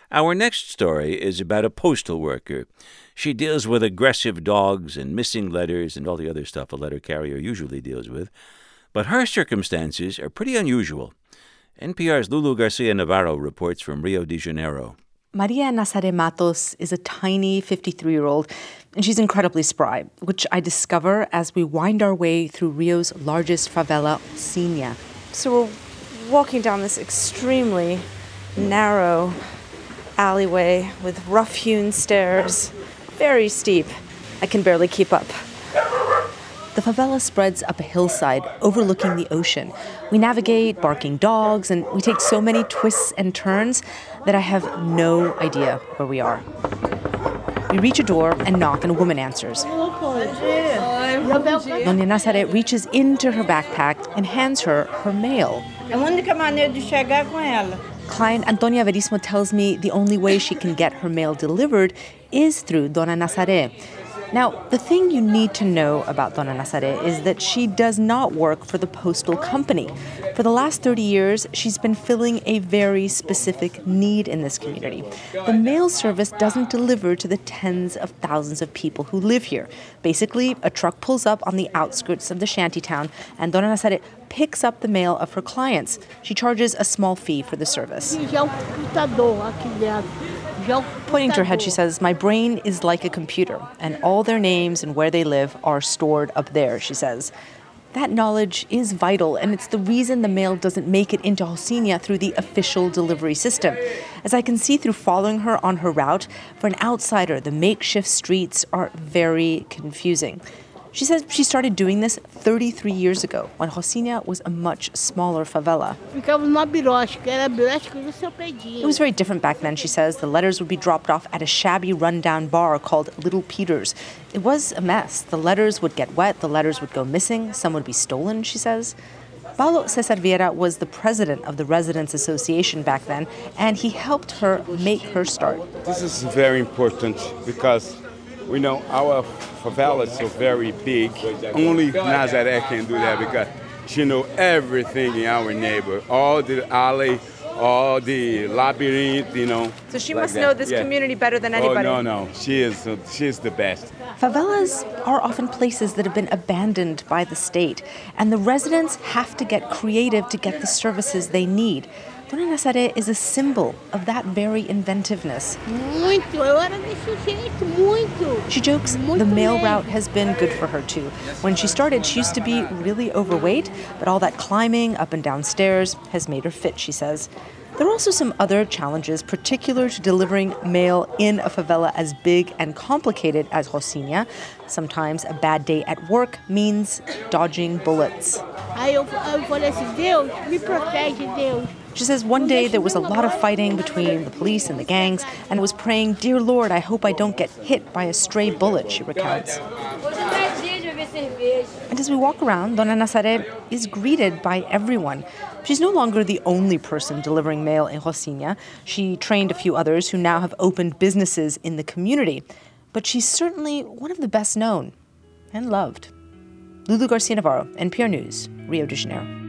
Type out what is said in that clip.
Our next story is about a postal worker. She deals with aggressive dogs and missing letters and all the other stuff a letter carrier usually deals with. But her circumstances are pretty unusual. NPR's Lulu Garcia-Navarro reports from Rio de Janeiro. Maria Nazaré Matos is a tiny 53-year-old, and she's incredibly spry, which I discover as we wind our way through Rio's largest favela, Osinha. So we're walking down this extremely narrow alleyway with rough-hewn stairs, very steep. I can barely keep up. The favela spreads up a hillside overlooking the ocean. We navigate barking dogs, and we take so many twists and turns that I have no idea where we are. We reach a door and knock, and a woman answers. Dona Nazaré reaches into her backpack and hands her her mail. Client Antonia Verismo tells me the only way she can get her mail delivered is through Dona Nazaré. Now, the thing you need to know about Dona Nazaré is that she does not work for the postal company. For the last 30 years, she's been filling a very specific need in this community. The mail service doesn't deliver to the tens of thousands of people who live here. Basically, a truck pulls up on the outskirts of the shantytown, and Dona Nazaré picks up the mail of her clients. She charges a small fee for the service. Pointing to her head, she says, "My brain is like a computer, and all their names and where they live are stored up there," she says. That knowledge is vital, and it's the reason the mail doesn't make it into Osinha through the official delivery system. As I can see through following her on her route, for an outsider, the makeshift streets are very confusing. She says she started doing this 33 years ago, when Osinha was a much smaller favela. It was very different back then, she says. The letters would be dropped off at a shabby, rundown bar called Little Peter's. It was a mess. The letters would get wet, the letters would go missing, some would be stolen, she says. Paulo Cesar Vieira was the president of the Residents Association back then, and he helped her make her start. This is very important because we know our favela is so very big. Only Nazaré can do that because she knows everything in our neighbor, all the alley, all the labyrinth, So she must know this community better than anybody. Oh, no. She is the best. Favelas are often places that have been abandoned by the state, and the residents have to get creative to get the services they need. Dona Nazaré is a symbol of that very inventiveness. She jokes the mail route has been good for her, too. When she started, she used to be really overweight, but all that climbing up and down stairs has made her fit, she says. There are also some other challenges particular to delivering mail in a favela as big and complicated as Osinha. Sometimes a bad day at work means dodging bullets. She says one day there was a lot of fighting between the police and the gangs, and was praying, "Dear Lord, I hope I don't get hit by a stray bullet," she recounts. And as we walk around, Dona Nazaré is greeted by everyone. She's no longer the only person delivering mail in Osinha. She trained a few others who now have opened businesses in the community. But she's certainly one of the best known and loved. Lulu Garcia-Navarro, NPR News, Rio de Janeiro.